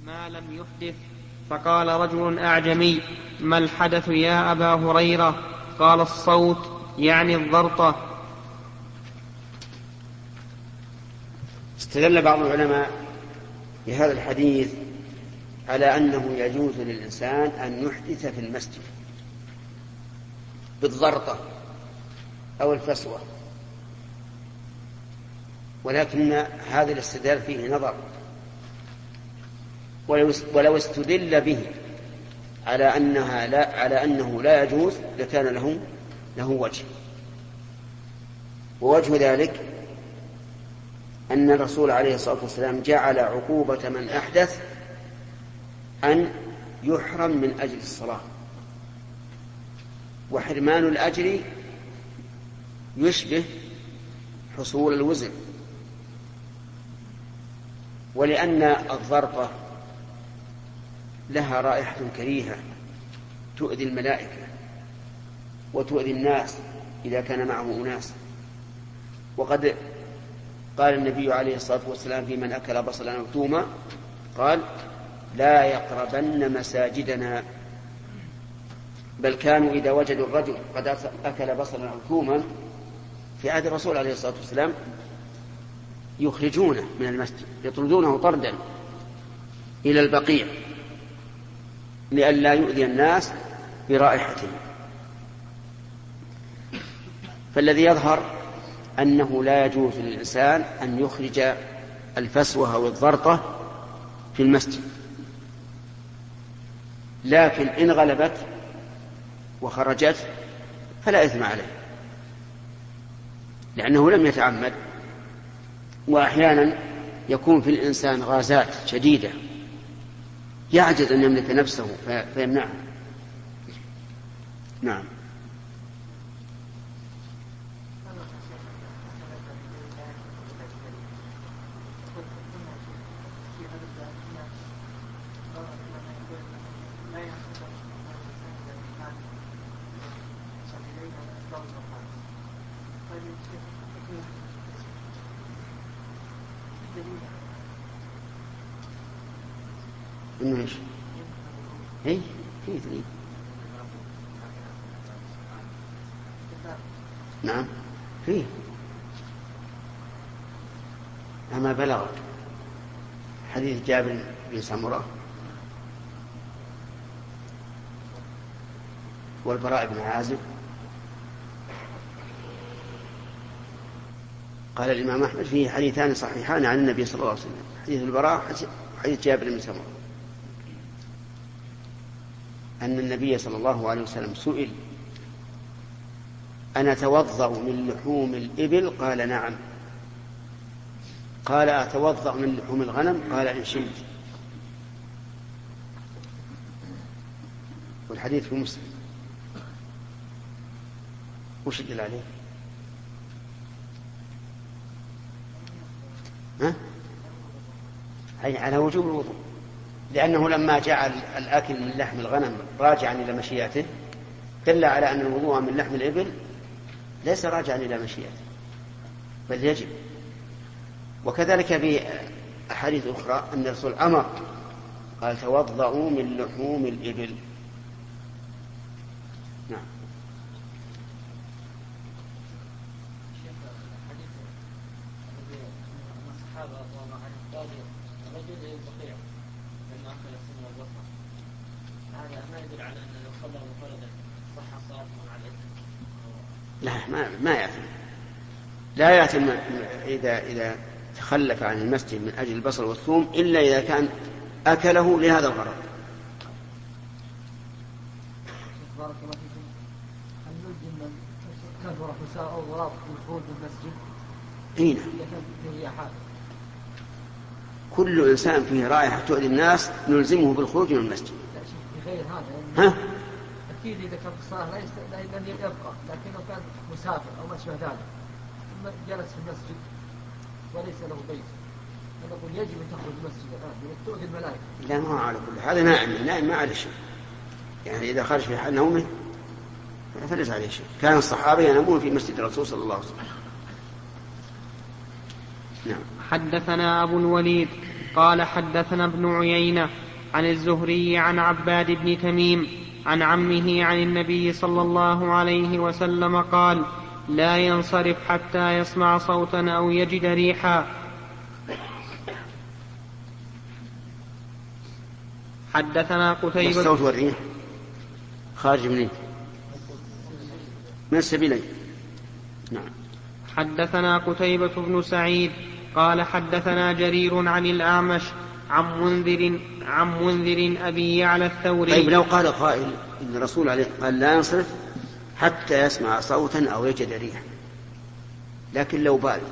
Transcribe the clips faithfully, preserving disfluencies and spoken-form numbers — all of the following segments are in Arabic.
ما لم يحدث. فقال رجل أعجمي: ما الحدث يا أبا هريرة؟ قال: الصوت، يعني الضرطة. استدل بعض العلماء بهذا الحديث على أنه يجوز للإنسان أن يحدث في المسجد بالضرطة أو الفسوة، ولكن هذا الاستدلال فيه نظر، ولو استدل به على أنها لا على أنه لا يجوز لكان له له وجه. ووجه ذلك أن الرسول عليه الصلاة والسلام جعل عقوبة من أحدث أن يحرم من أجل الصلاة، وحرمان الأجر يشبه حصول الوزن. ولأن الضرطة لها رائحة كريهة تؤذي الملائكة وتؤذي الناس إذا كان معه أناس. وقد قال النبي عليه الصلاة والسلام في من أكل بصلا أو ثوما قال: لا يقربن مساجدنا. بل كانوا إذا وجدوا الرجل قد أكل بصلا أو ثوما في عهد الرسول عليه الصلاة والسلام يخرجونه من المسجد، يطردونه طردا إلى البقيع لئلا يؤذي الناس برائحته. فالذي يظهر أنه لا يجوز للإنسان أن يخرج الفسوة أو الضرطة في المسجد، لكن إن غلبت وخرجت فلا إثم عليه، لأنه لم يتعمد. وأحيانا يكون في الإنسان غازات شديدة يعجز أن يملك نفسه فيمنعه. نعم. إنه إيش؟ إيه فيه دليل. نعم فيه. أما بلغ حديث جابر بن سمرة والبراء بن عازب قال الإمام أحمد فيه حديثان صحيحان عن النبي صلى الله عليه وسلم: حديث البراء وحديث جابر بن سمرة، أن النبي صلى الله عليه وسلم سئل: أنا أتوضأ من لحوم الإبل؟ قال: نعم. قال: أتوضأ من لحوم الغنم؟ قال: إن شئت. والحديث في مسلم. وش يدل عليه؟ ها؟ أي على وجوب الوضوء، لأنه لما جعل الأكل من لحم الغنم راجعا إلى مشيئته دل على أن الوضوء من لحم الإبل ليس راجعا إلى مشيئته بل يجب. وكذلك في أحاديث أخرى أن الرسول أمر قال: توضؤوا من لحوم الإبل. نعم. لا ما ما يأثم، لا يأثم إذا إذا تخلف عن المسجد من أجل البصل والثوم إلا إذا كان أكله لهذا الغرض. بارك الله فيكم. هل نلزم من كثر حساء أو ضراب بالخروج من المسجد؟ أين؟ كل إنسان فيه رائحة تؤذي الناس نلزمه بالخروج من المسجد. لا شيء غير هذا. ها؟ أكيد إذا كان في الصلاة لا لن يبقى، لكنه كان مسافر أو ما شابه ذلك ثم جلس في المسجد وليس له بيت، فنقول يجب أن تخرج المسجد الآن لأنك تؤذي الملائكة. لا ما على كل هذا نائم نائم ما عليه شيء، يعني إذا خرج في حال نومه فليس عليه شيء. كان الصحابة ينامون في مسجد الرسول صلى الله عليه وسلم. نعم. حدثنا أبو الوليد قال حدثنا ابن عيينة عن الزهري عن عباد بن تميم عن عمه عن النبي صلى الله عليه وسلم قال لا ينصرف حتى يسمع صوتا أو يجد ريحا. حدثنا قتيبة. الصوت والريح خارج منين؟ من السبيلين. نعم. حدثنا قتيبة بن سعيد قال حدثنا جرير عن الأعمش عن منذر عن منذر أبي يعلى الثوري. طيب لو قال قائل إن الرسول عليه قال لا ينصرف حتى يسمع صوتا أو يجد ريحا، لكن لو بال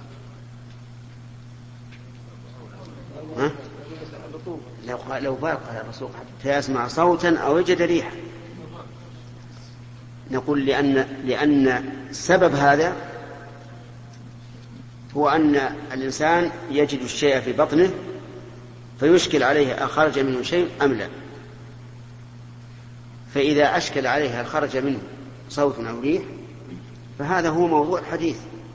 ها؟ لو قال لو بال قال الرسول حتى يسمع صوتا أو يجد ريحا، نقول لأن لأن سبب هذا هو أن الإنسان يجد الشيء في بطنه فيشكل عليه أخرج منه شيء أم لا، فإذا أشكل عليه خرج منه صوت أو ريح فهذا هو موضوع الحديث.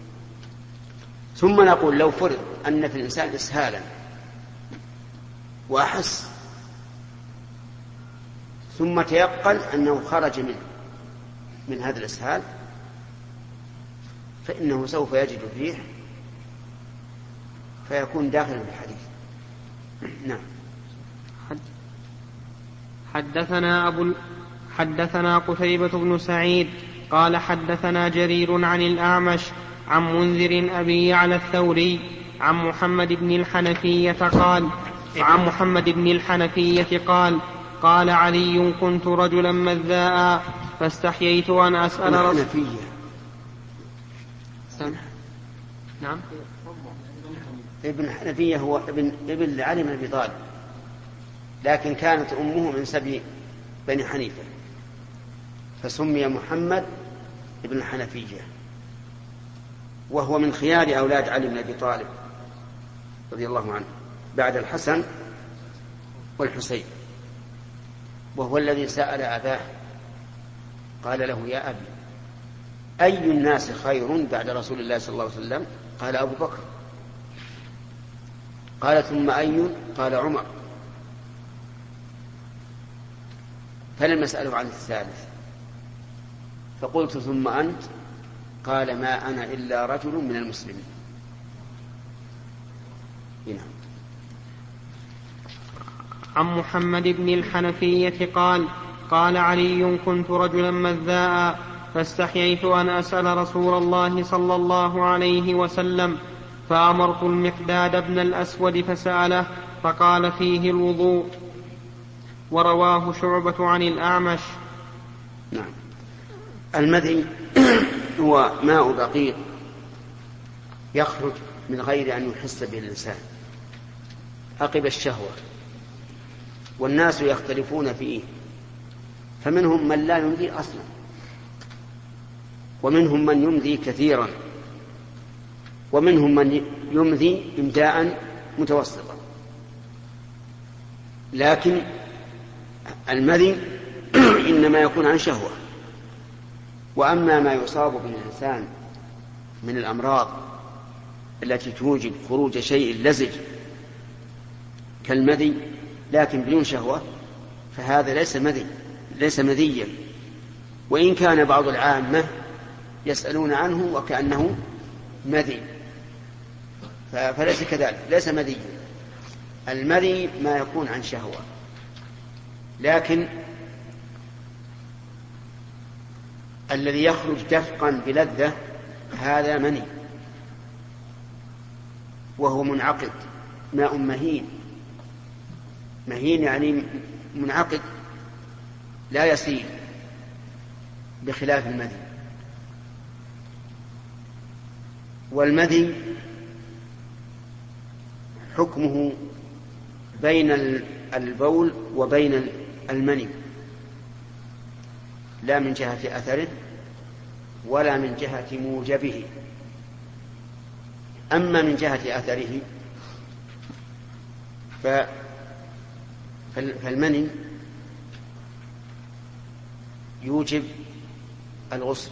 ثم نقول لو فرض أن في الإنسان إسهالا وأحس ثم تيقن أنه خرج منه من هذا الإسهال فإنه سوف يجد الريح فيكون داخلا في الحديث. نعم. حدثنا أبو حدثنا قتيبة بن سعيد قال حدثنا جرير عن الأعمش عن منذر أبي يعلى الثوري عن محمد بن الحنفية قال عن محمد بن الحنفية قال قال علي كنت رجلا مذاء فاستحييت أن أسأل رسول. نعم. ابن حنفية هو ابن ابن علي بن أبي طالب، لكن كانت أمه من سبي بني حنيفة فسمي محمد ابن الحنفية، وهو من خيار أولاد علي بن أبي طالب رضي الله عنه بعد الحسن والحسين، وهو الذي سأل أباه قال له يا أبي أي الناس خير بعد رسول الله صلى الله عليه وسلم؟ قال أبو بكر. قال ثم أي؟ قال عمر. فلم يسأله عن الثالث فقلت ثم أنت؟ قال ما أنا إلا رجل من المسلمين. هنا. عن محمد بن الحنفية قال قال علي كنت رجلا مذاء فاستحييت أن أسأل رسول الله صلى الله عليه وسلم فأمرت المقداد بن الأسود فسأله فقال فيه الوضوء. ورواه شعبة عن الأعمش. نعم. المذي هو ماء دقيق يخرج من غير أن يحس به الإنسان عقب الشهوة، والناس يختلفون فيه، فمنهم من لا يمذي أصلا ومنهم من يمذي كثيرا ومنهم من يمذي إمداء متوسطا، لكن المذي إنما يكون عن شهوة. وأما ما يصاب به الإنسان من الأمراض التي توجب خروج شيء لزج كالمذي لكن بدون شهوة فهذا ليس مذي ليس مذيا، وإن كان بعض العامة يسألون عنه وكأنه مذي فليس كذلك، ليس مذي. المذي ما يكون عن شهوة، لكن الذي يخرج دفقا بلذة هذا مني، وهو منعقد ماء مهين. مهين يعني منعقد لا يسيل بخلاف المذي. والمذي حكمه بين البول وبين المني، لا من جهة أثره ولا من جهة موجبه. أما من جهة أثره فالمني يوجب الغسل،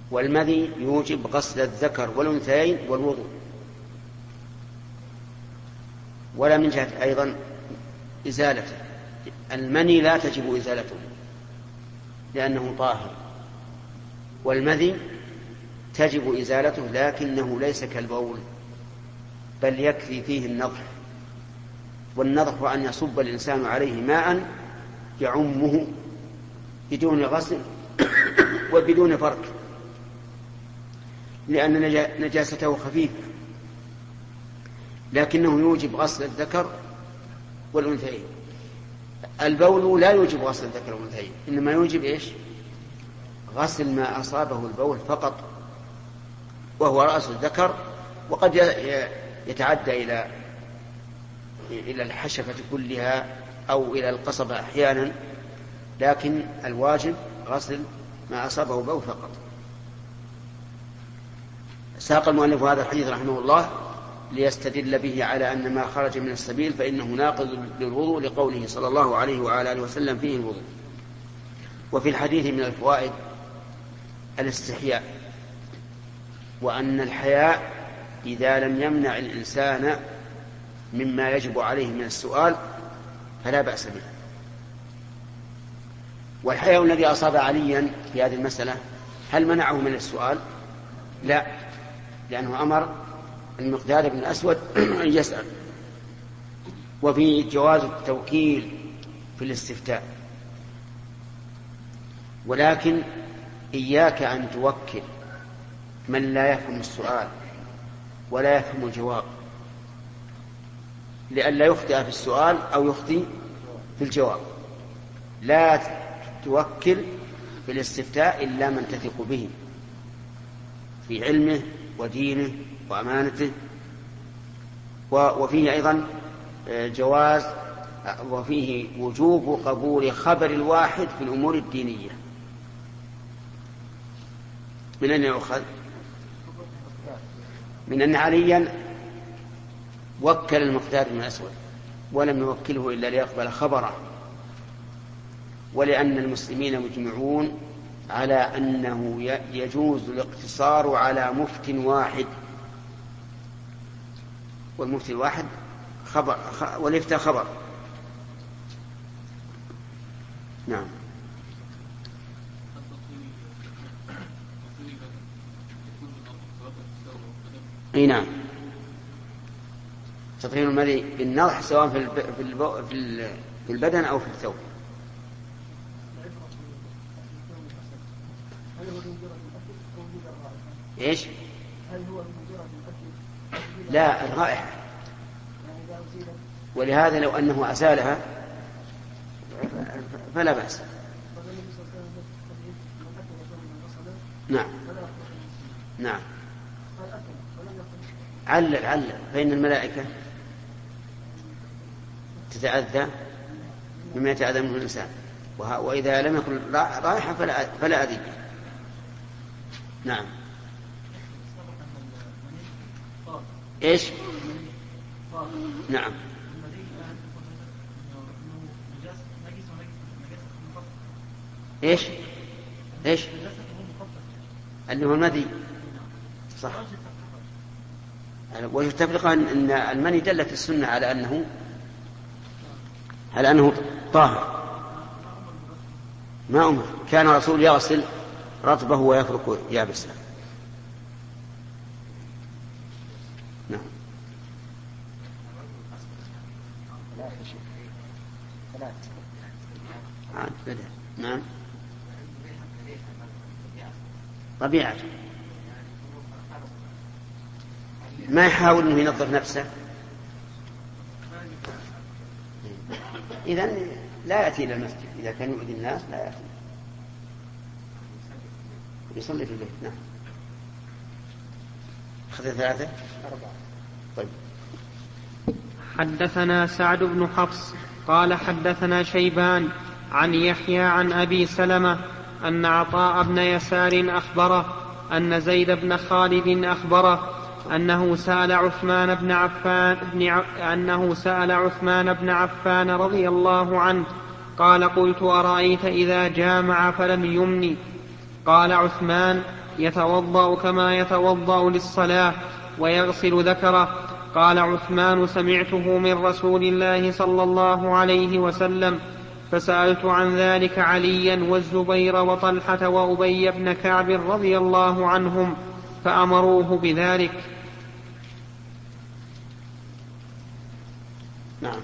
والمذي يوجب غسل الذكر والأنثيين والوضوء. ولا من جهة أيضا إزالته. المني لا تجب إزالته لأنه طاهر، والمذي تجب إزالته لكنه ليس كالبول، بل يكفي فيه النضح، والنضح أن يصب الإنسان عليه ماء يعمه بدون غسل وبدون فرك، لأن نجاسته خفيفة، لكنه يوجب غسل الذكر والأنثيين. البول لا يوجب غسل الذكر والأنثيين، إنما يوجب إيش؟ غسل ما أصابه البول فقط، وهو رأس الذكر، وقد يتعدى إلى إلى الحشفة كلها أو إلى القصبة أحيانا، لكن الواجب غسل ما أصابه البول فقط. ساق المؤلف هذا الحديث رحمه الله ليستدل به على أن ما خرج من السبيل فإنه ناقض للوضوء، لقوله صلى الله عليه وعلى آله وسلم فيه الوضوء. وفي الحديث من الفوائد الاستحياء، وأن الحياء إذا لم يمنع الإنسان مما يجب عليه من السؤال فلا بأس به. والحياء الذي أصاب عليا في هذه المسألة هل منعه من السؤال؟ لا، لأنه أمر المقداد بن الأسود أن يسأل. وفي جواز التوكيل في الاستفتاء، ولكن إياك أن توكل من لا يفهم السؤال ولا يفهم الجواب، لئلا يخطئ في السؤال أو يخطئ في الجواب. لا توكل في الاستفتاء إلا من تثق به في علمه ودينه وأمانته. وفيه أيضا جواز وفيه وجوب قبول خبر الواحد في الأمور الدينية. من أين يؤخذ؟ من أن عليا وكل المقداد بن الأسود ولم يوكله إلا ليقبل خبره، ولأن المسلمين مجمعون على أنه يجوز الاقتصار على مفت واحد، والمفتي الواحد خبر والإفتاء خبر. نعم. اي نعم، تطهير المذي بالنضح سواء في في البدن او في الثوب. ايش؟ لا، الرائحة. ولهذا لو أنه أزالها فلا بأس. نعم نعم. علل علل فإن الملائكة تتأذى مما يتأذى منه الإنسان، وإذا لم يكن رائحة فلا, فلا أذي. نعم. إيش؟ نعم. إيش؟ إيش؟ اللي هو المذي. صح. ويتفق أن المني دلت السنة على أنه على أنه طاهر. ما أمر، كان رسول يغسل رطبه ويفرك يابسه. نعم. نعم. طبيعة ما يحاول أنه ينظف نفسه، إذن لا يأتي إلى المسجد. إذا كان يؤذي الناس لا يأتي، يصلي في البيت. نعم. أخذ ثلاثة أربعة. طيب. حدثنا سعد بن حفص قال حدثنا شيبان عن يحيى عن أبي سلمة أن عطاء بن يسار أخبره أن زيد بن خالد أخبره أنه سأل عثمان بن عفان بن ع... أنه سأل عثمان بن عفان رضي الله عنه قال قلت أرأيت إذا جامع فلم يمني؟ قال عثمان يتوضأ كما يتوضأ للصلاة ويغسل ذكره. قال عثمان سمعته من رسول الله صلى الله عليه وسلم فسألت عن ذلك عليا والزبير وطلحة وأبي بن كعب رضي الله عنهم فأمروه بذلك. نعم.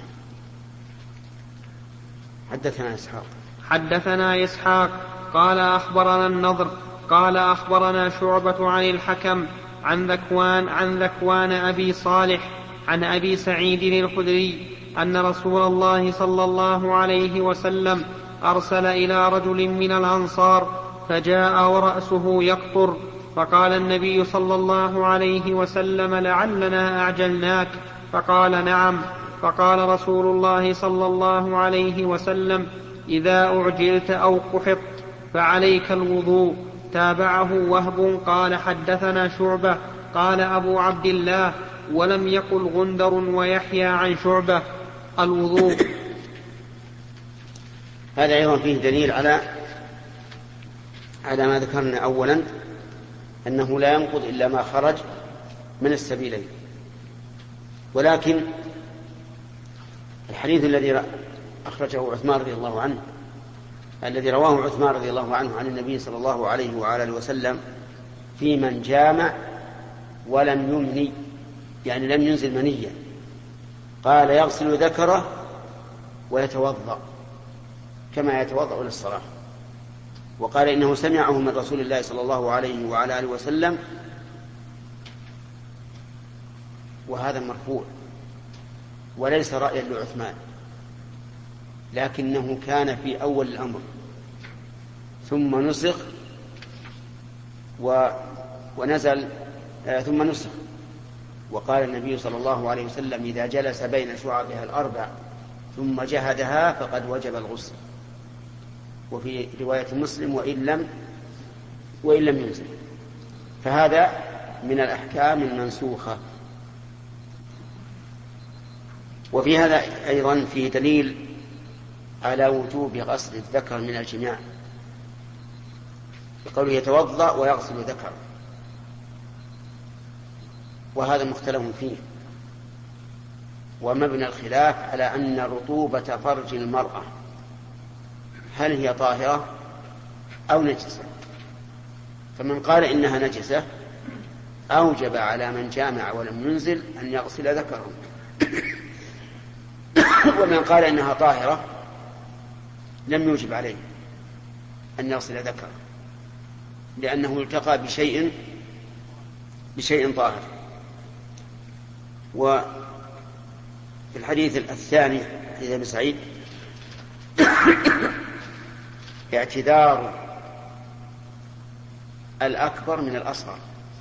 حدثنا إسحاق حدثنا إسحاق قال أخبرنا النضر قال أخبرنا شعبة عن الحكم عن ذكوان عن ذكوان أبي صالح عن أبي سعيد الخدري أن رسول الله صلى الله عليه وسلم أرسل إلى رجل من الأنصار فجاء ورأسه يقطر فقال النبي صلى الله عليه وسلم لعلنا أعجلناك فقال نعم. فقال رسول الله صلى الله عليه وسلم إذا أعجلت أو قحطت فعليك الوضوء. تابعه وهب قال حدثنا شعبة قال أبو عبد الله ولم يقل غندر ويحيى عن شعبة الوضوء. هذا أيضا فيه دليل على على ما ذكرنا أولا أنه لا ينقض إلا ما خرج من السبيلين. ولكن الحديث الذي أخرجه عثمان رضي الله عنه الذي رواه عثمان رضي الله عنه عن النبي صلى الله عليه وآله وسلم في من جامع ولم يمني يعني لم ينزل منيا قال يغسل ذكره ويتوضأ كما يتوضأ للصلاة. وقال إنه سمعه من رسول الله صلى الله عليه وعلى آله وسلم وهذا مرفوع وليس رأيا لعثمان لكنه كان في أول الأمر ثم نسخ و... ونزل آه ثم نسخ. وقال النبي صلى الله عليه وسلم إذا جلس بين شعبها الأربع ثم جهدها فقد وجب الغسل. وفي رواية مسلم وإن لم وإن لم ينزل. فهذا من الأحكام المنسوخة. وفي هذا أيضا فيه دليل على وجوب غسل الذكر من الجماع بقوله يتوضأ ويغسل ذكر وهذا مختلف فيه. ومبنى الخلاف على أن رطوبة فرج المرأة هل هي طاهرة أو نجسة. فمن قال إنها نجسة أوجب على من جامع ولم ينزل أن يغسل ذكره ومن قال إنها طاهرة لم يوجب عليه أن يغسل ذكره لأنه التقى بشيء بشيء طاهر. وفي الحديث الثاني حديث ابن سعيد اعتذار الأكبر من الأصغر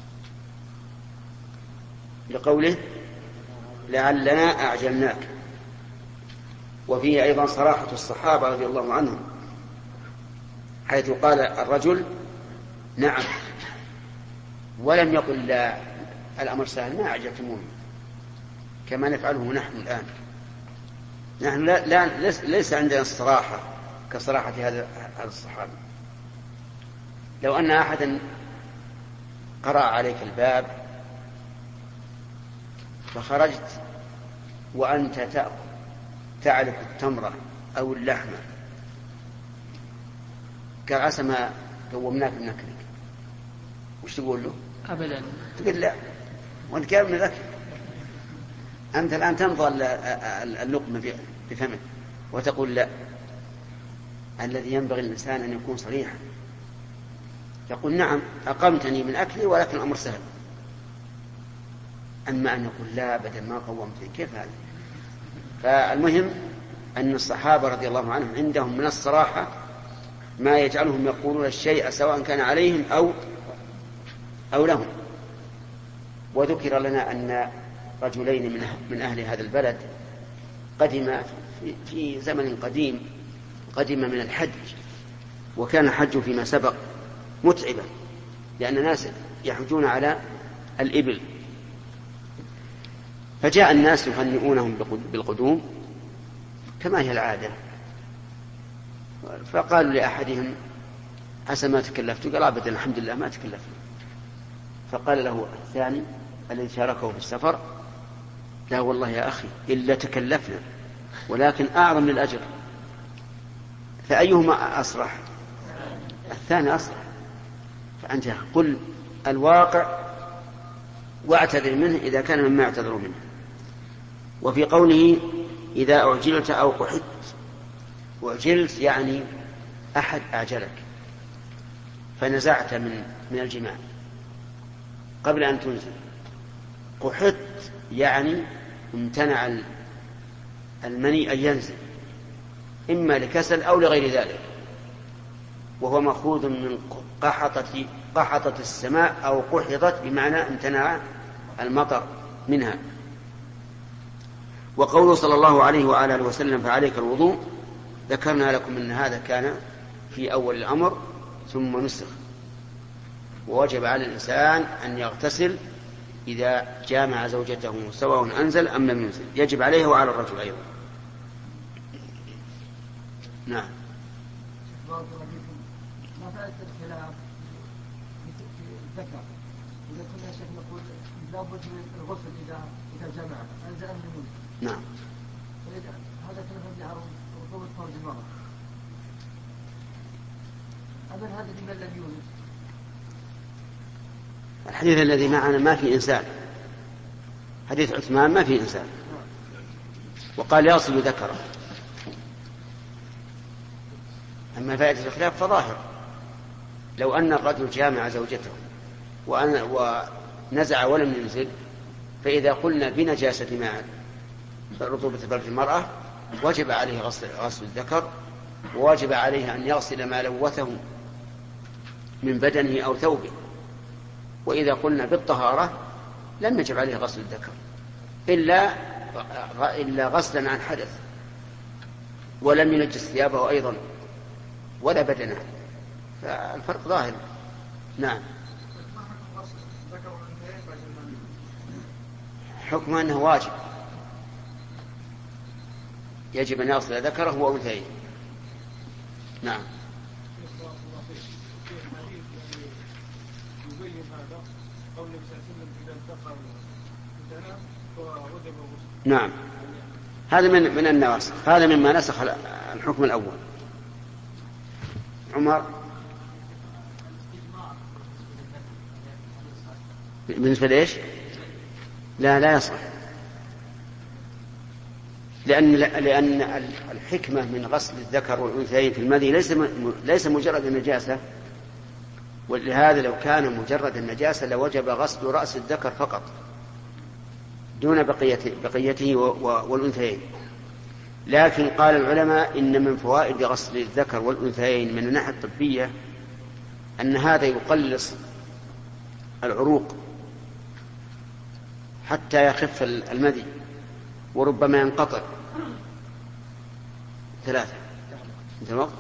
لقوله لعلنا أعجلناك. وفيه أيضا صراحة الصحابة رضي الله عنهم حيث قال الرجل نعم ولم يقل لا الأمر سهل ما أعجلتموني كما نفعله نحن الآن. نحن لا, لا ليس عندنا الصراحة كصراحة هذا الصحابة. لو أن أحدا قرأ عليك الباب فخرجت وأنت تأكل تعلق التمرة أو اللحمة قال عسى ما قومناك من أكلك وش تقول له؟ أبدا تقول لا وأنت كيف من الأكل أنت الآن تمضى اللقمة بفمك وتقول لا. الذي ينبغي الإنسان أن يكون صريحا يقول نعم أقمتني من أكلي ولكن الأمر سهل. أما أن يقول لا أبدا ما قومتني كيف هذا؟ فالمهم أن الصحابة رضي الله عنهم عندهم من الصراحة ما يجعلهم يقولون الشيء سواء كان عليهم أو أو لهم. وذكر لنا أن رجلين من أهل هذا البلد قدم في زمن قديم قدم من الحج وكان الحج فيما سبق متعبا لأن الناس يحجون على الإبل فجاء الناس يهنئونهم بالقدوم كما هي العادة فقالوا لأحدهم عسى ما تكلفت قال أبدا الحمد لله ما تكلفت. فقال له الثاني الذي شاركه في السفر لا والله يا أخي إلا تكلفنا، ولكن أعظم للأجر. فأيهما أصرح؟ الثاني أصرح. فأنت قل الواقع واعتذر منه إذا كان مما يعتذر منه. وفي قوله إذا أعجلت أو قحدت، وأعجلت يعني أحد أعجلك فنزعت من من الجماع قبل أن تنزل. قحدت يعني امتنع المني أن ينزل، إما لكسل أو لغير ذلك، وهو مأخوذ من قحطة قحطة السماء أو قحطت بمعنى امتنع المطر منها. وقوله صلى الله عليه وعلى آله وسلم فعليك الوضوء، ذكرنا لكم أن هذا كان في أول الأمر ثم نسخ، ووجب على الإنسان أن يغتسل إذا جامع زوجته سواء أنزل أم لم ينزل، يجب عليه وعلى الرجل أيضا. نعم. ما فائدة الخلاف في الذكر؟ إذا كنا شيخ نقول لابد من الغسل إذا إذا جمع أنزل أم لم ينزل. نعم. هذا كلام يعرف رطوبة فرج المرأة. أما هذا لمن لم يولد؟ الحديث الذي معنا ما في إنسان، حديث عثمان ما في إنسان، وقال يصل ذكره. أما فائدة الخلاف فظاهر، لو أن الرجل جامع زوجته ونزع ولم ينزل، فإذا قلنا بنجاسة ماء رطوبة فرج المرأة وجب عليه غسل, غسل الذكر، وواجب عليه أن يغسل ما لوثه من بدنه أو ثوبه. وإذا قلنا بالطهارة لم يجب عليه غسل الذكر إلا, إلا غسلا عن حدث، ولم ينجس ثيابه أيضا ولا بدنه، فالفرق ظاهر. نعم. حكم أنه واجب، يجب أن يغسل ذكره وأنثيه. نعم. نعم، هذا من من النواسخ، هذا مما نسخ الحكم الأول. عمر بالنسبة لإيش؟ لا لا يصح، لأن لأن الحكمة من غسل الذكر والأنثيين في المذي ليس ليس مجرد النجاسة، ولهذا لو كان مجرد النجاسة لوجب غسل رأس الذكر فقط دون بقيته, بقيته والأنثيين. لكن قال العلماء إن من فوائد غسل الذكر والأنثيين من الناحية الطبية أن هذا يقلص العروق حتى يخف المذي، وربما ينقطع. ثلاثة انت الوقت.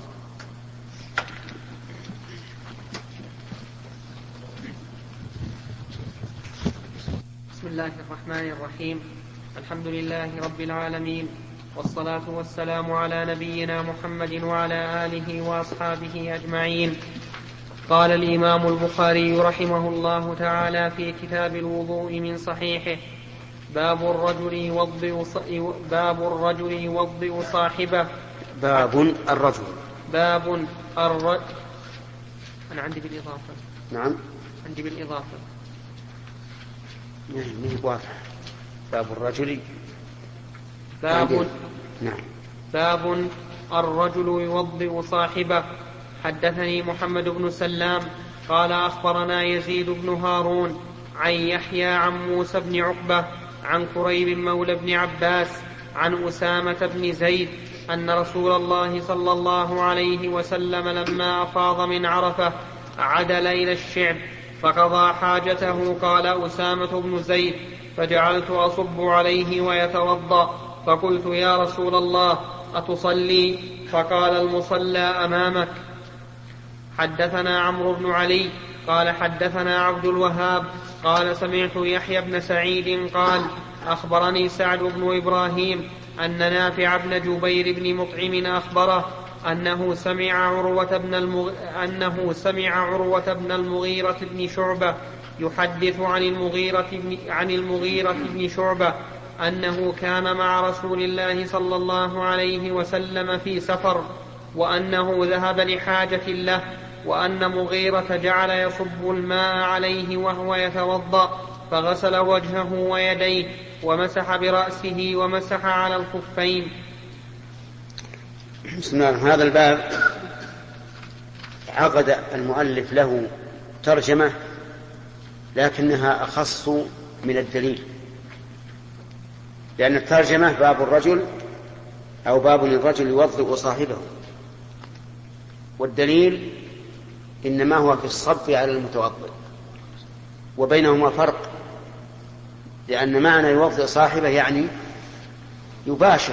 بسم الله الرحمن الرحيم. الحمد لله رب العالمين، والصلاة والسلام على نبينا محمد وعلى آله وأصحابه أجمعين. قال الإمام البخاري رحمه الله تعالى في كتاب الوضوء من صحيحه: باب الرجل يوضئ باب الرجل يوضئ صاحبه. باب الرجل باب الرجل أنا عندي بالإضافة. نعم عندي بالإضافة. نعم واضح. باب الرجل باب نعم باب الرجل يوضئ صاحبه. حدثني محمد بن سلام قال أخبرنا يزيد بن هارون عن يحيى عن موسى بن عقبة عن كريب مولى بن عباس عن أسامة بن زيد أن رسول الله صلى الله عليه وسلم لما أفاض من عرفة عدل إلى الشعب فقضى حاجته. قال أسامة بن زيد: فجعلت أصب عليه ويتوضأ، فقلت: يا رسول الله أتصلي؟ فقال: المصلى أمامك. حدثنا عمرو بن علي قال حدثنا عبد الوهاب قال سمعت يحيى بن سعيد قال أخبرني سعد بن إبراهيم أن نافع بن جبير بن مطعم أخبره أنه سمع عروة بن المغ... أنه سمع عروة بن المغيرة بن شعبة يحدث عن المغيرة بن... عن المغيرة بن شعبة أنه كان مع رسول الله صلى الله عليه وسلم في سفر، وأنه ذهب لحاجة له، وأن مغيرة جعل يصب الماء عليه وهو يتوضأ، فغسل وجهه ويديه ومسح برأسه ومسح على الخفين. بسم الله. هذا الباب عقد المؤلف له ترجمة لكنها أخص من الدليل، لأن الترجمة باب الرجل أو باب للرجل يوضئ صاحبه، والدليل إنما هو في الصب على المتوضئ، وبينهما فرق، لأن معنى يوضئ صاحبه يعني يباشر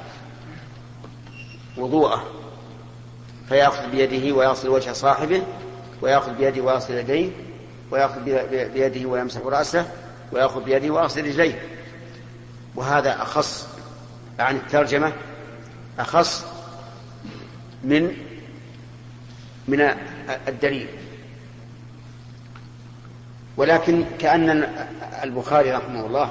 وضوءه، فيأخذ بيده ويغسل وجه صاحبه، ويأخذ بيده ويغسل يديه، ويأخذ بيده ويمسح رأسه، ويأخذ بيده ويغسل رجليه. وهذا أخص عن الترجمة، أخص من من الدليل. ولكن كأن البخاري رحمه الله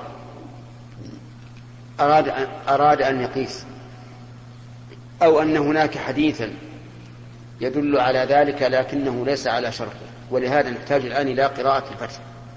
أراد أراد أن يقيس، أو أن هناك حديثا يدل على ذلك لكنه ليس على شرطه، ولهذا نحتاج الآن إلى قراءة الفتح.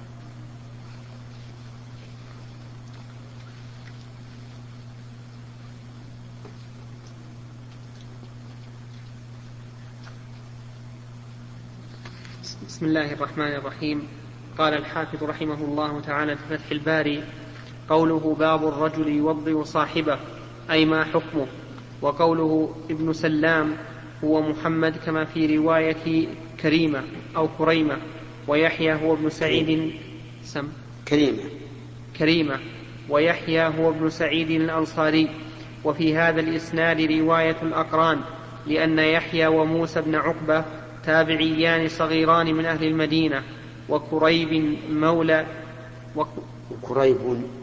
بسم الله الرحمن الرحيم. قال الحافظ رحمه الله تعالى في فتح الباري: قوله باب الرجل يوضئ صاحبه أي ما حكمه. وقوله ابن سلام هو محمد كما في رواية كريمة أو كريمة، ويحيى هو ابن سعيد سم كريمة كريمة ويحيى هو ابن سعيد الأنصاري. وفي هذا الإسناد رواية الأقران، لأن يحيى وموسى بن عقبة تابعيان صغيران من أهل المدينة، وكريب مولى وكريب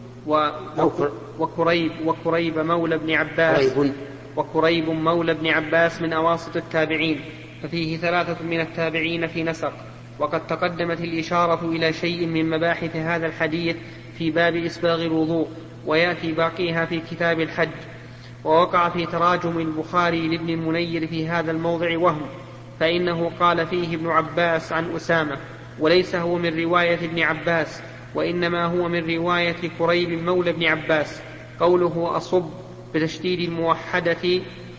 وكريب وكريب مولى ابن عباس وكريب مولى ابن عباس من أواسط التابعين، ففيه ثلاثة من التابعين في نسق. وقد تقدمت الإشارة إلى شيء من مباحث هذا الحديث في باب إسباغ الوضوء، ويأتي باقيها في كتاب الحج. ووقع في تراجم البخاري لابن المنير في هذا الموضع وهم، فإنه قال فيه ابن عباس عن أسامة، وليس هو من رواية ابن عباس، وإنما هو من رواية كريب مولى ابن عباس. قوله أصب بتشديد الموحدة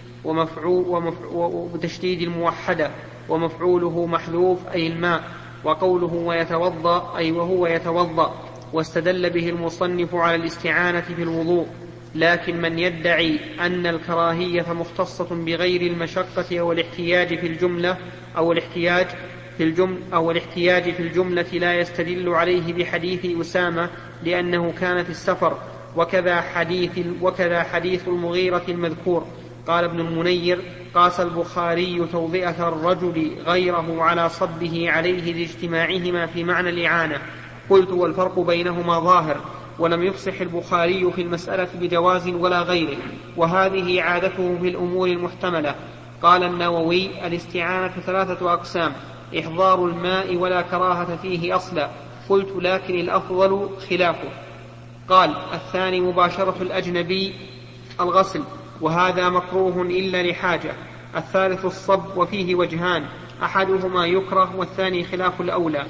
ومفعول بتشديد الموحدة ومفعوله محذوف أي الماء. وقوله ويتوضأ أي وهو يتوضأ، واستدل به المصنف على الاستعانة في الوضوء. لكن من يدعي أن الكراهية مختصة بغير المشقة أو الاحتياج في الجملة أو الاحتياج في الجملة أو الاحتياج في الجملة لا يستدل عليه بحديث أسامة لأنه كان في السفر، وكذا حديث وكذا حديث المغيرة المذكور. قال ابن المنير: قاس البخاري توضئة الرجل غيره على صبه عليه لاجتماعهما في معنى الإعانة. قلت: والفرق بينهما ظاهر، ولم يفصح البخاري في المسألة بجواز ولا غيره، وهذه عادته في الأمور المحتملة. قال النووي: الاستعانة ثلاثة أقسام: إحضار الماء ولا كراهة فيه أصلا. قلت: لكن الأفضل خلافه. قال: الثاني مباشرة الأجنبي الغسل، وهذا مكروه إلا لحاجة. الثالث الصب، وفيه وجهان: أحدهما يكره والثاني خلاف الأولى.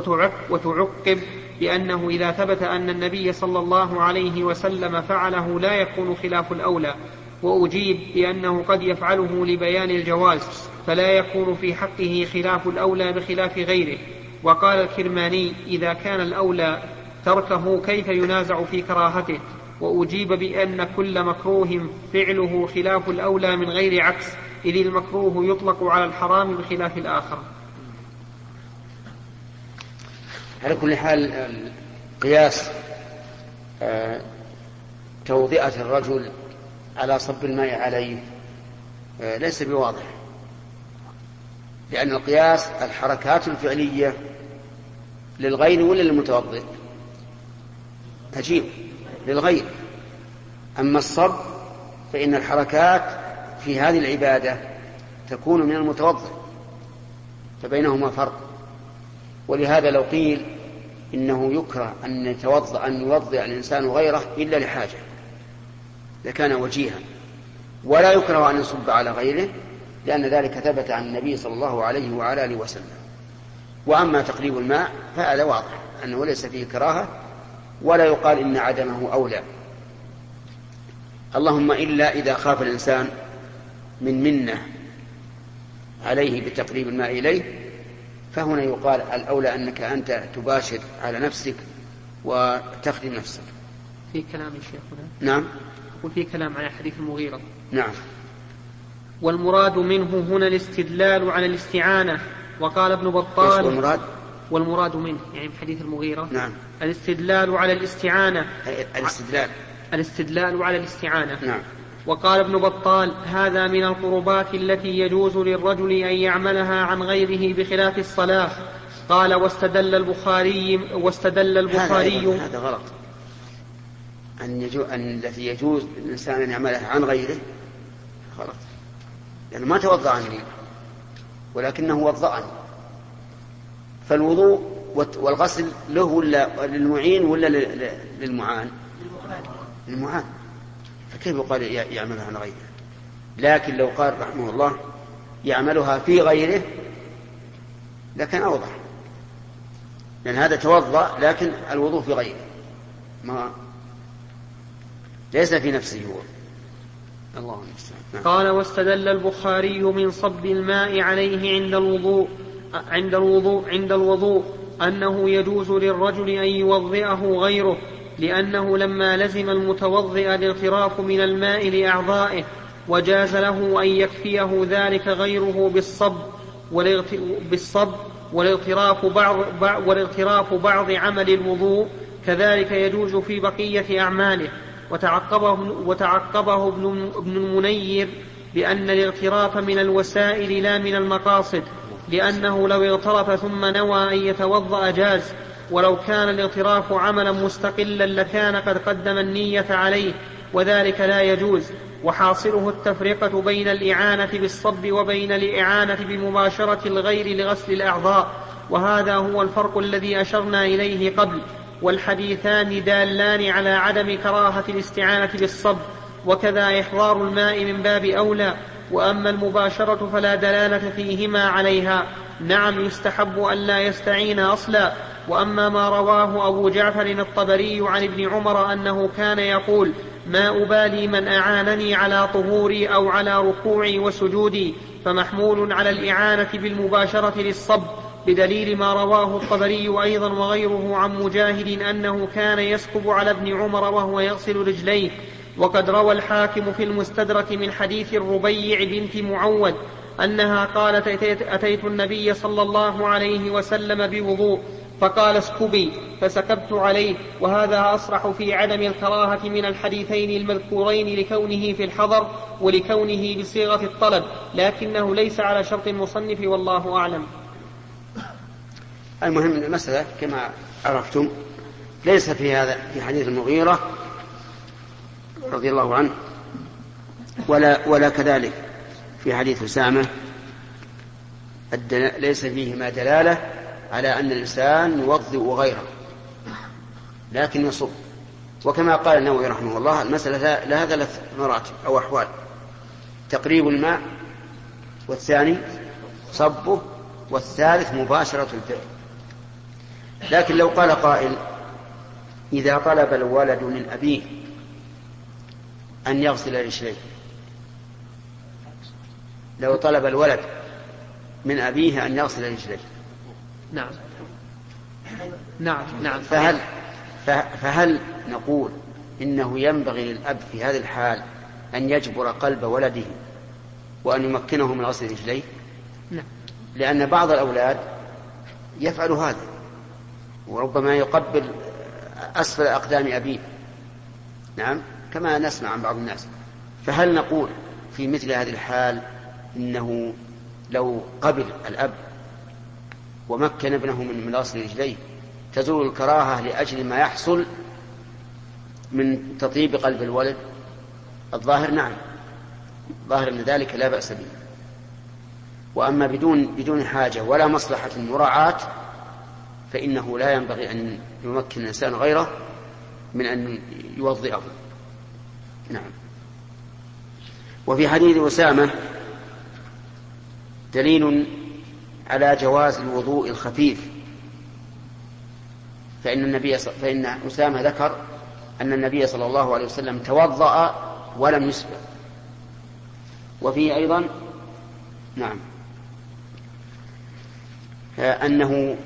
وتعقب بأنه إذا ثبت أن النبي صلى الله عليه وسلم فعله لا يكون خلاف الأولى. وأجيب بأنه قد يفعله لبيان الجواز، فلا يكون في حقه خلاف الأولى بخلاف غيره. وقال الكرماني: إذا كان الأولى تركه كيف ينازع في كراهته؟ وأجيب بأن كل مكروه فعله خلاف الأولى من غير عكس، إذ المكروه يطلق على الحرام بخلاف الآخر. على كل حال قياس توضئة الرجل على صب الماء عليه ليس بواضح، لأن القياس الحركات الفعلية للغير ولا للمتوضئ؟ أجيب: للغير. أما الصب فإن الحركات في هذه العبادة تكون من المتوضئ، فبينهما فرق. ولهذا لو قيل إنه يكره أن يتوضأ أن يوضأ الإنسان غيره إلا لحاجة إذا كان وجيها، ولا يكره أن يصب على غيره لأن ذلك ثبت عن النبي صلى الله عليه وعلى آله وسلم. وأما تقليب الماء فهذا واضح أنه ليس فيه كراهة ولا يقال إن عدمه أولى، اللهم إلا إذا خاف الإنسان من منة عليه بتقريب الماء إليه، فهنا يقال الأولى أنك أنت تباشر على نفسك وتخدم نفسك. في كلام شيخنا. نعم. وفي كلام على حديث المغيرة. نعم. والمراد منه هنا الاستدلال على الاستعانة. وقال ابن بطال والمراد والمراد منه يعني حديث المغيرة. نعم. الاستدلال على الاستعانة. الاستدلال الاستدلال على الاستعانة. نعم. وقال ابن بطال هذا من القربات التي يجوز للرجل أن يعملها عن غيره بخلاف الصلاة. قال واستدل البخاري واستدل البخاري هذا, هذا غلط، أن, يجو أن التي يجوز الإنسان أن يعملها عن غيره غلط، لأنه ما توضأ عني ولكنه وضأني، فالوضوء والغسل له ولا للمعين ولا للمعان؟ للمعان، فكيف يقال يعملها عن غيره؟ لكن لو قال رحمه الله يعملها في غيره لكن أوضح، لأن هذا توضأ لكن الوضوء في غيره ما ليس في نفسه هو. الله المستعان. قال واستدل البخاري من صب الماء عليه عند الوضوء عند الوضوء عند الوضوء أنه يجوز للرجل أن يوضئه غيره، لأنه لما لزم المتوضئ الاغتراف من الماء لأعضائه وجاز له أن يكفيه ذلك غيره بالصب بالصب والاغتراف بعض, والاغتراف بعض عمل الوضوء كذلك يجوز في بقية أعماله. وتعقبه, وتعقبه ابن, ابن المنير بأن الاغتراف من الوسائل لا من المقاصد، لأنه لو اغترف ثم نوى أن يتوضأ جاز، ولو كان الاغتراف عملا مستقلا لكان قد قدم النية عليه وذلك لا يجوز. وحاصله التفرقة بين الإعانة بالصب وبين الإعانة بمباشرة الغير لغسل الأعضاء، وهذا هو الفرق الذي أشرنا إليه قبل. والحديثان دالان على عدم كراهة الاستعانة بالصب، وكذا إحضار الماء من باب أولى. وأما المباشرة فلا دلالة فيهما عليها، نعم يستحب أن لا يستعين أصلا. وأما ما رواه أبو جعفر الطبري عن ابن عمر أنه كان يقول ما أبالي من أعانني على طهوري أو على ركوعي وسجودي، فمحمول على الإعانة بالمباشرة للصب، بدليل ما رواه الطبري أيضا وغيره عن مجاهد أنه كان يسكب على ابن عمر وهو يغسل رجليه. وقد روى الحاكم في المستدرك من حديث الربيع بنت معوذ أنها قالت أتيت النبي صلى الله عليه وسلم بوضوء فقال اسكبي فسكبت عليه. وهذا أصرح في عدم الكراهة من الحديثين المذكورين لكونه في الحضر ولكونه بصيغة الطلب، لكنه ليس على شرط المصنف والله أعلم. المهم أن المسألة كما عرفتم ليس في هذا في حديث المغيرة رضي الله عنه ولا, ولا كذلك في حديث أسامة ليس فيهما دلالة على أن الإنسان يوضئ غيره لكن يصب. وكما قال النووي رحمه الله المسألة لها ثلاث مراتب أو أحوال: تقريب الماء، والثاني صبه، والثالث مباشرة الفعل. لكن لو قال قائل إذا طلب الولد من أبيه أن يغسل رجليه، لو طلب الولد من أبيه أن يغسل رجليه، نعم نعم نعم فهل فهل نقول إنه ينبغي للأب في هذه الحال أن يجبر قلب ولده وأن يمكنه من غسل رجليه؟ نعم. لأن بعض الأولاد يفعل هذا وربما يقبل أسفل أقدام أبيه، نعم كما نسمع عن بعض الناس. فهل نقول في مثل هذه الحال إنه لو قبل الأب ومكن ابنه من غسل رجليه تزول الكراهة لأجل ما يحصل من تطيب قلب الولد؟ الظاهر نعم، ظاهر أن ذلك لا بأس به. وأما بدون بدون حاجة ولا مصلحة مراعاة فإنه لا ينبغي أن يمكن الإنسان غيره من أن يوضئه. نعم. وفي حديث أسامة دليل على جواز الوضوء الخفيف، فإن النبي فإن أسامة ذكر أن النبي صلى الله عليه وسلم توضأ ولم يسبق. وفيه أيضا نعم أنه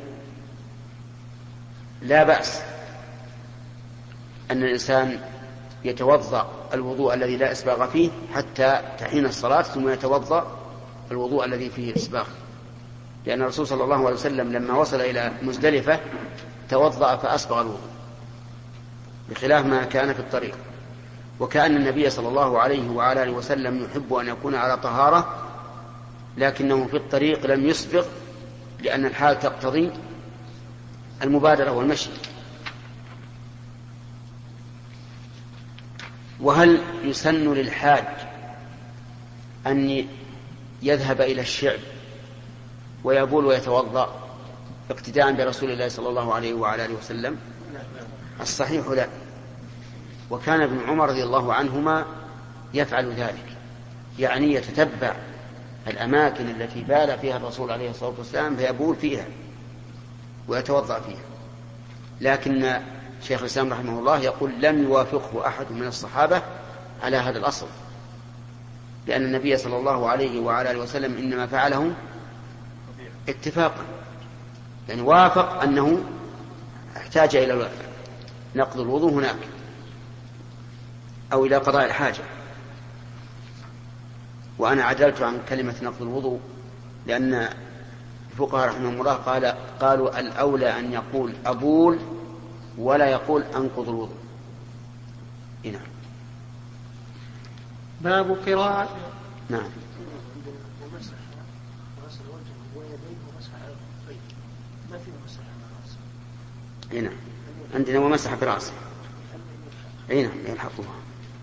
لا بأس أن الإنسان يتوضأ الوضوء الذي لا إسباغ فيه حتى تحين الصلاة ثم يتوضأ الوضوء الذي فيه إسباغ، لأن الرسول صلى الله عليه وسلم لما وصل إلى مزدلفة توضأ فأسبغ الوضوء بخلاف ما كان في الطريق. وكأن النبي صلى الله عليه وعلى آله وسلم يحب أن يكون على طهارة، لكنه في الطريق لم يسبغ لأن الحال تقتضي المبادرة والمشي. وهل يسن للحاج أن يذهب إلى الشعب ويبول ويتوضأ اقتداء برسول الله صلى الله عليه وعلى آله وسلم؟ الصحيح لا. وكان ابن عمر رضي الله عنهما يفعل ذلك، يعني يتتبع الأماكن التي بال فيها الرسول عليه الصلاة والسلام فيبول فيها ويتوضأ فيها. لكن شيخ الإسلام رحمه الله يقول لم يوافقه أحد من الصحابة على هذا الأصل، لأن النبي صلى الله عليه وعلى آله وسلم إنما فعله اتفاقا، يعني وافق أنه احتاج إلى نقض الوضوء هناك أو إلى قضاء الحاجة. وأنا عدلت عن كلمة نقض الوضوء لأن الفقهاء رحمهم الله قال قالوا الأولى أن يقول أبول ولا يقول أنقض الوضوء. نعم. باب قراءة. نعم. نعم. عندنا ومسح برأسه. أي نعم يلحقوها.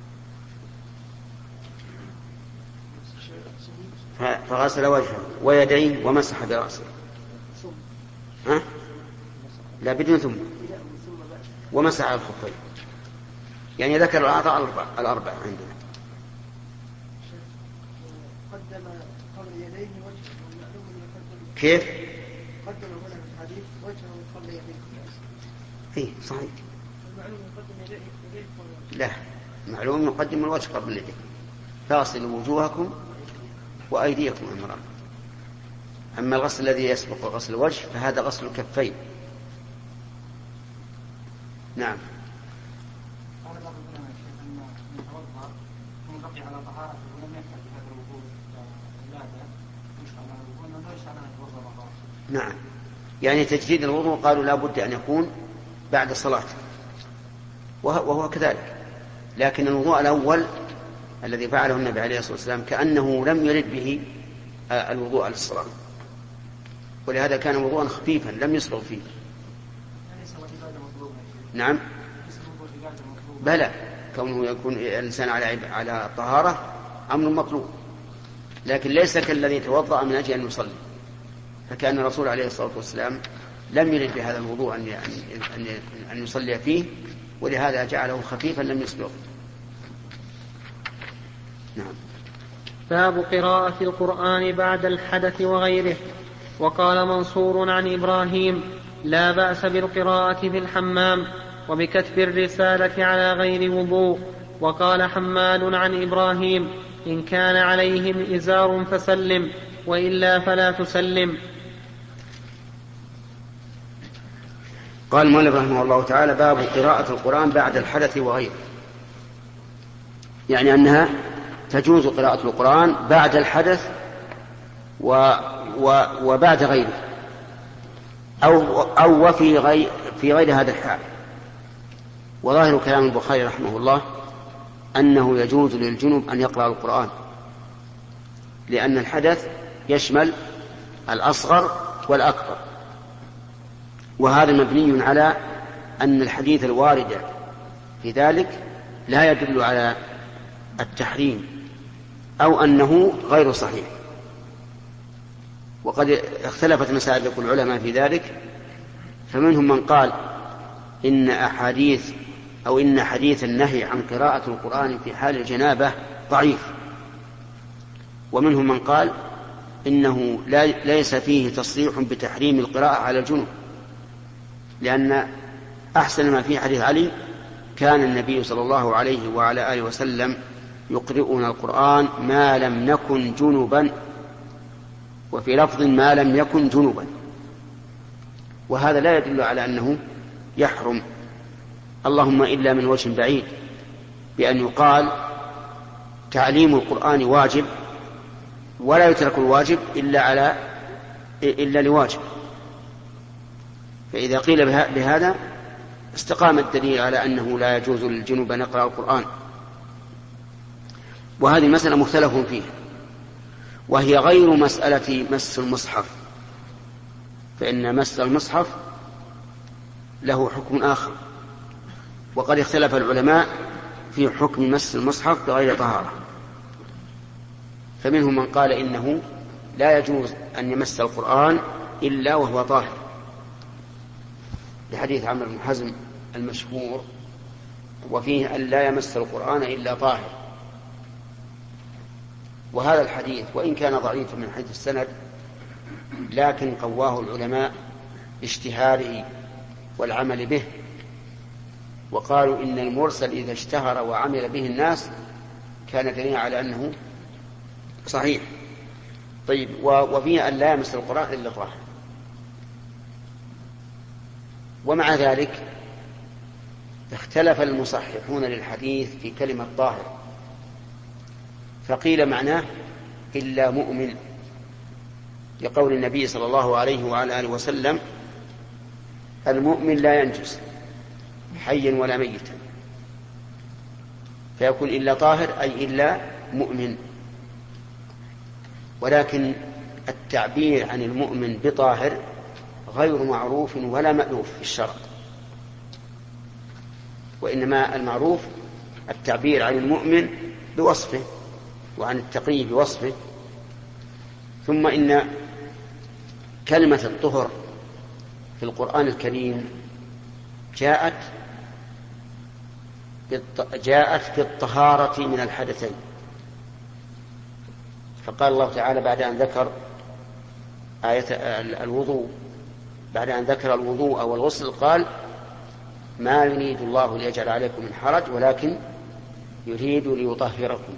فغسل وجهه ويديه ومسح برأسه. ها؟ لا بدون ثم ومسح على الخفين، يعني ذكر الأعضاء الأربعة عندنا. قدم قبل يديه وجهه. كيف؟ قدم هنا في الحديث وجهه قبل يديه. إيه صحيح. المعلوم يقدم يديه يديه. لا، معلوم يقدم الوجه قبل يديه. فاصلوا وجوهكم وأيديكم المرأة. أما الغسل الذي يسبق غسل الوجه فهذا غسل الكفين. نعم. قال بعض العلماء أن يتوضأ ثم بقي على طهارته ولم يحتاج هذا الوضوء ولادة يشرع له الوضوء أنه لا يشرع له يتوضأ مرة. نعم، يعني تجديد الوضوء قالوا لا بد أن يكون بعد الصلاة، وهو كذلك. لكن الوضوء الأول الذي فعله النبي عليه الصلاة والسلام كأنه لم يرد به الوضوء على الصلاة، ولهذا كان وضوءا خفيفا لم يسبغ فيه. نعم بلى، كونه يكون الإنسان على على طهارة أمر مطلوب، لكن ليس كالذي توضأ من أجل أن يصلي، فكان الرسول عليه الصلاة والسلام لم يرد بهذا الوضوء أن أن أن يصلي فيه، ولهذا جعله خفيفا لم يسبغ. نعم. باب قراءة القرآن بعد الحدث وغيره. وقال منصور عن إبراهيم لا بأس بالقراءة في الحمام وبكتب الرسالة على غير وضوء. وقال حماد عن إبراهيم إن كان عليهم إزار فسلم وإلا فلا تسلم. قال المؤلف رحمه الله تعالى باب قراءة القرآن بعد الحدث وغيره، يعني أنها تجوز قراءة القرآن بعد الحدث و و وبعد غيره أو أو وفي غير في غير هذا الحال. وظاهر كلام البخاري رحمه الله أنه يجوز للجنب أن يقرأ القرآن، لأن الحدث يشمل الأصغر والأكبر، وهذا مبني على أن الحديث الوارد في ذلك لا يدل على التحريم أو أنه غير صحيح. وقد اختلفت مسالك العلماء في ذلك، فمنهم من قال إن أحاديث أو إن حديث النهي عن قراءة القرآن في حال الجنابة ضعيف، ومنهم من قال إنه لا ليس فيه تصريح بتحريم القراءة على الجنوب، لأن أحسن ما في حديث علي كان النبي صلى الله عليه وعلى آله وسلم يقرئنا القرآن ما لم نكن جنبا، وفي لفظ ما لم يكن جنبا، وهذا لا يدل على أنه يحرم، اللهم إلا من وجه بعيد، بأن يقال تعليم القرآن واجب ولا يترك الواجب إلا على إلا لواجب، فإذا قيل بهذا استقام الدليل على أنه لا يجوز للجنوب أن يقرأ القرآن. وهذه مسألة مختلف فيها، وهي غير مسألة مس المصحف، فإن مس المصحف له حكم آخر، وقد اختلف العلماء في حكم مس المصحف بغير طهارة، فمنهم من قال إنه لا يجوز أن يمس القرآن إلا وهو طاهر، لحديث عمرو بن حزم المشهور وفيه أن لا يمس القرآن إلا طاهر. وهذا الحديث وإن كان ضعيفا من حيث السند لكن قواه العلماء باشتهاره والعمل به، وقالوا إن المرسل إذا اشتهر وعمل به الناس كان دليلا على أنه صحيح. طيب، وفيه أن لا يمس القرآن إلا طاهر، ومع ذلك اختلف المصححون للحديث في كلمة طاهر، فقيل معناه إلا مؤمن، لقول النبي صلى الله عليه وعلى آله وسلم المؤمن لا ينجس حيا ولا ميتا، فيكون إلا طاهر أي إلا مؤمن. ولكن التعبير عن المؤمن بطاهر غير معروف ولا مألوف في الشرع، وإنما المعروف التعبير عن المؤمن بوصفه وعن التقي بوصفه. ثم إن كلمة الطهر في القرآن الكريم جاءت جاءت في الطهارة من الحدثين، فقال الله تعالى بعد أن ذكر آية الوضوء بعد أن ذكر الوضوء والغسل قال ما يريد الله ليجعل عليكم من حرج ولكن يريد ليطهركم.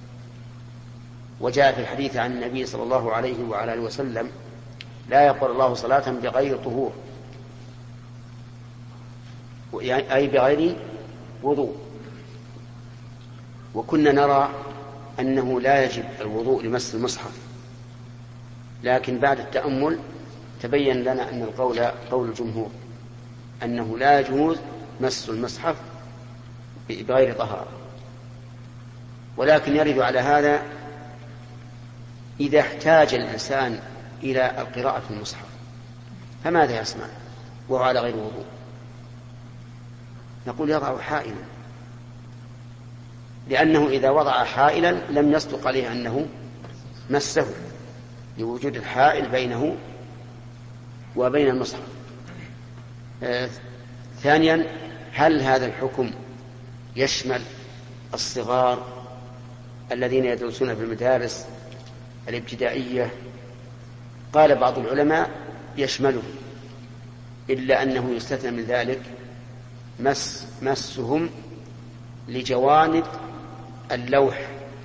وجاء في الحديث عن النبي صلى الله عليه وعلى آله وسلم لا يقبل الله صلاة بغير طهور، أي بغير وضوء. وكنا نرى أنه لا يجب الوضوء لمس المصحف، لكن بعد التأمل تبين لنا أن القول قول الجمهور أنه لا يجوز مس المصحف بغير طهارة. ولكن يرد على هذا إذا احتاج الإنسان إلى القراءة في المصحف فماذا يصنع وهو على غير وضوء؟ نقول يضع حائلا، لأنه إذا وضع حائلا لم يصدق عليه أنه مسه لوجود الحائل بينه وبين المصحف. آه ثانيا، هل هذا الحكم يشمل الصغار الذين يدرسون في المدارس الابتدائية؟ قال بعض العلماء يشمله، إلا أنه يستثنى من ذلك مس مسهم لجوانب اللوح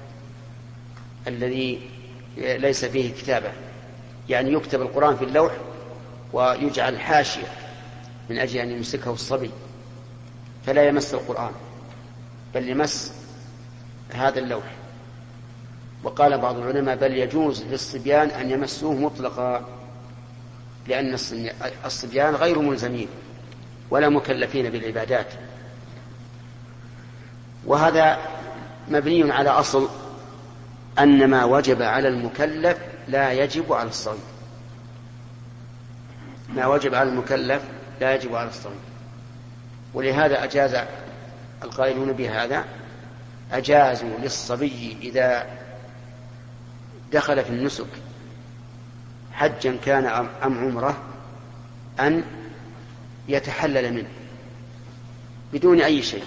الذي ليس فيه كتابة، يعني يكتب القرآن في اللوح ويجعل حاشية من أجل أن يمسكه الصبي فلا يمس القرآن بل يمس هذا اللوح. وقال بعض العلماء بل يجوز للصبيان أن يمسوه مطلقا، لأن الصبيان غير ملزمين ولا مكلفين بالعبادات. وهذا مبني على أصل أن ما وجب على المكلف لا يجب على الصغير، ما وجب على المكلف لا يجب على الصغير. ولهذا أجاز القائلون بهذا أجازوا للصبي إذا دخل في النسك حجا كان أم عمره أن يتحلل منه بدون أي شيء.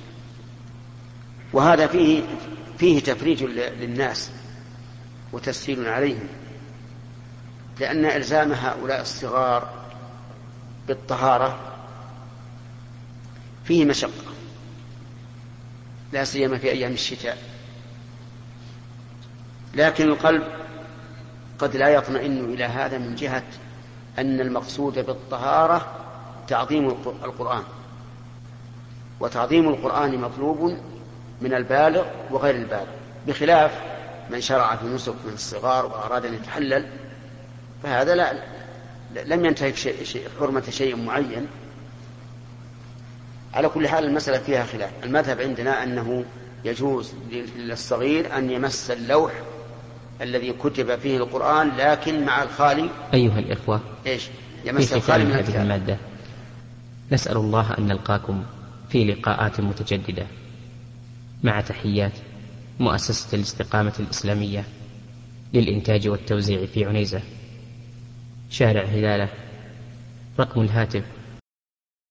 وهذا فيه فيه تفريج للناس وتسهيل عليهم، لأن إلزام هؤلاء الصغار بالطهارة فيه مشقة، لا سيما في أيام الشتاء. لكن القلب قد لا يطمئن إلى هذا من جهة أن المقصود بالطهارة تعظيم القرآن، وتعظيم القرآن مطلوب من البالغ وغير البالغ، بخلاف من شرع في النسك من الصغار وأراد أن يتحلل، فهذا لا لم ينتهك شيء شيء حرمة شيء معين. على كل حال المسألة فيها خلاف. المذهب عندنا أنه يجوز للصغير أن يمس اللوح الذي كتب فيه القرآن، لكن مع الخالي. أيها الإخوة، إيش يمس الخالي من هذه المادة. نسأل الله أن نلقاكم في لقاءات متجددة، مع تحيات مؤسسة الاستقامة الإسلامية للإنتاج والتوزيع في عنيزة، شارع هلالة، رقم الهاتف